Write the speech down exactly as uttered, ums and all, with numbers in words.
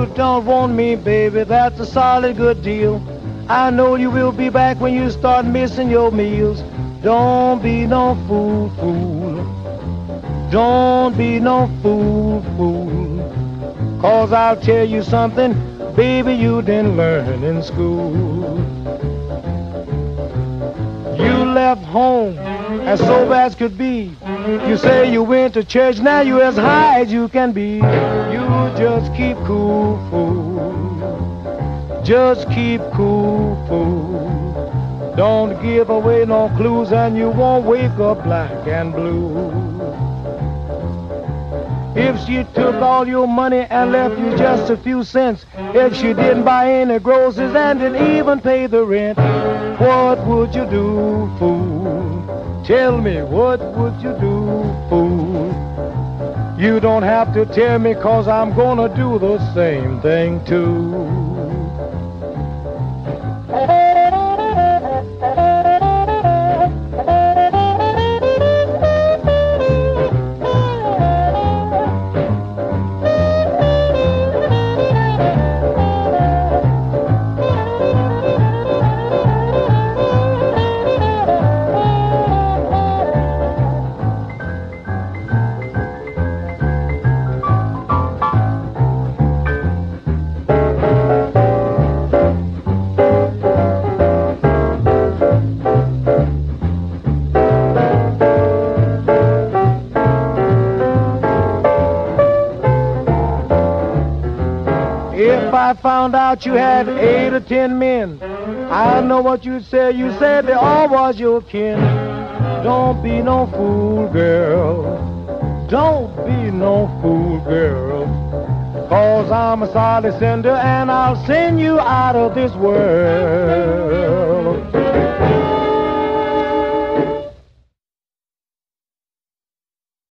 you don't want me, baby, that's a solid good deal. I know you will be back when you start missing your meals. Don't be no fool, fool. Don't be no fool, fool. Cause I'll tell you something, baby, you didn't learn in school. You left home as sober as could be. You say you went to church, now you as high as you can be. You just keep cool, fool. Just keep cool, fool. Don't give away no clues and you won't wake up black and blue. If she took all your money and left you just a few cents, if she didn't buy any groceries and didn't even pay the rent, what would you do, fool? Tell me, what would you do, fool? You don't have to tell me, cause I'm gonna do the same thing too. If I found out you had eight or ten men, I know what you'd say. You said they all was your kin. Don't be no fool, girl. Don't be no fool, girl. Cause I'm a solid sender and I'll send you out of this world.